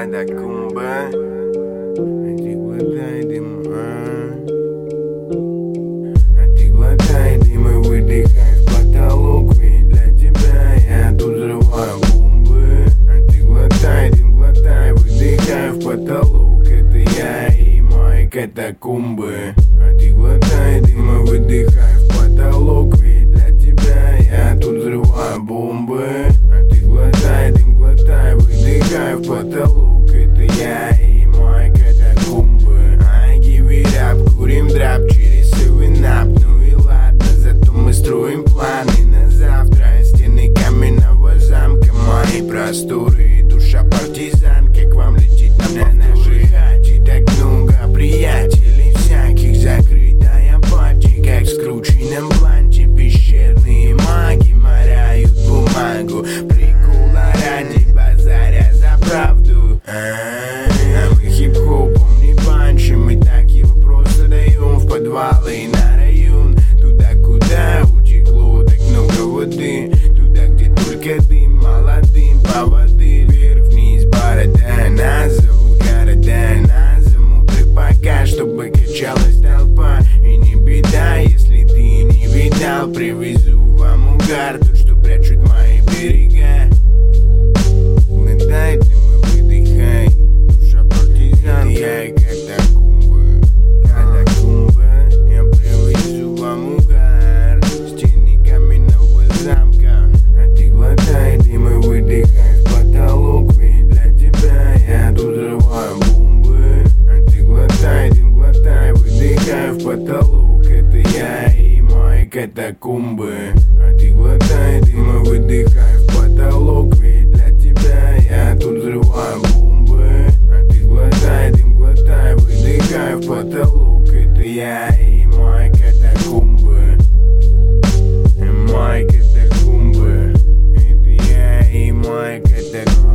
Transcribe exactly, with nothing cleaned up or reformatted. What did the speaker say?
катакумба. Эти глотай дым, а ты глотай дым и выдыхай в потолок. Ведь для тебя я тут взрываю бомбы. А ты глотай дым, глотай, выдыхай в потолок. Это я и мои катакумбы. А ты глотай дым и выдыхай в потолок. Ведь для тебя я тут взрываю бомбы. А ты глотай дым, глотай, выдыхай в потолок. Это я и мои катакумбы. I give it up, курим драп через севен-ап. Ну и ладно, зато мы строим планы на завтра. Стены каменного замка, мои просторы, душа партизанка. К вам летит на наши хати. Так много приятелей всяких, закрытая пати, как в скрученном бланте. Пещерные маги моряют бумагу, прикола ради базаря за правду. А мы хип-хопом не банчим, мы так его просто даем в подвалы и на район. Туда, куда утекло так много воды, туда, где только дым, молодым по воды. Вверх-вниз борода, нас зовут города, нас замуты пока, чтобы качалась толпа. И не беда, если ты не видал, привезу вам угар, тот, что прячут мои берега. Глотай дым и выдыхай, душа партизан. Я и катакумба, катакумба. Я привезу вам угар, стены каменного замка. А ты глотай дым и выдыхай в потолок. Ведь для тебя я тут взрываю бомбы. А ты глотай дым, глотай, выдыхай в потолок. Это я и мои катакумбы. А ты глотай дым и выдыхай в потолок. Ведь для тебя я тут взрываю бомбы. А ты глотай дым, глотай, выдыхай в потолок. Это я и мои катакумбы. И мои катакумбы. Это я и мои катакумбы.